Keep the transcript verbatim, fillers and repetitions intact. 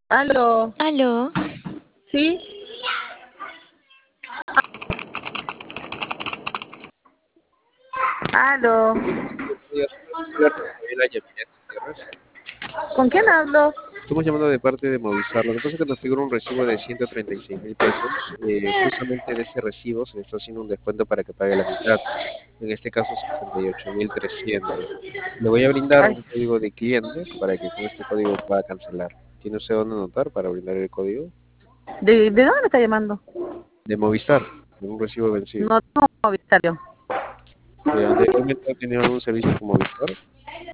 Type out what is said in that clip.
Aló, Aló, ¿sí? Aló, Buenos días, hablar con Gabriela Yamilet Gutiérrez. ¿con quién hablo? Estamos llamando de parte de Movistar. Lo que pasa es que nos figura un recibo de ciento treinta y seis mil pesos. Eh, justamente de ese recibo se le está haciendo un descuento para que pague la mitad. En este caso, sesenta y ocho mil trescientos. Le voy a brindar Ay, un código de cliente para que con este código pueda cancelar. ¿Tiene usted dónde anotar para brindar el código? ¿de, de dónde me está llamando? De Movistar, de un recibo vencido. No tengo Movistar yo. Eh, ¿Anteriormente ha tenido algún servicio con Movistar?